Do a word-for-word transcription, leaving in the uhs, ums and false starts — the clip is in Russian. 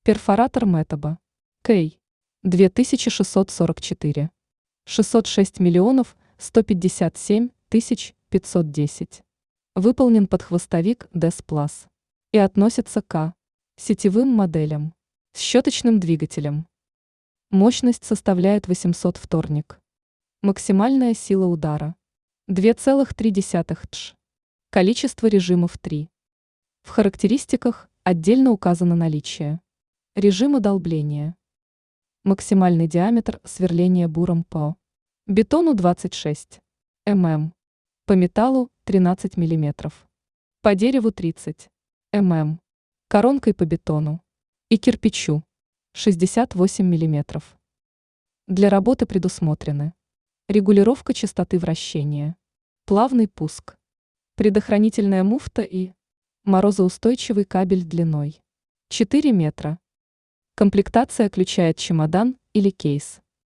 Перфоратор Метаба. Кей. две тысячи шестьсот сорок четыре. шестьсот шесть миллионов сто пятьдесят семь тысяч пятьсот десять. Выполнен под хвостовик дэс Plus и относится к сетевым моделям с щеточным двигателем. Мощность составляет восемьсот вторник. Максимальная сила удара две целых три десятых тш. Количество режимов три. В характеристиках отдельно указано наличие режима долбления. Максимальный диаметр сверления буром по бетону двадцать шесть миллиметров, по металлу тринадцать миллиметров, по дереву тридцать миллиметров, коронкой по бетону и кирпичу шестьдесят восемь миллиметров. Для работы предусмотрены регулировка частоты вращения, плавный пуск, предохранительная муфта и морозоустойчивый кабель длиной четыре метра. Комплектация включает чемодан или кейс.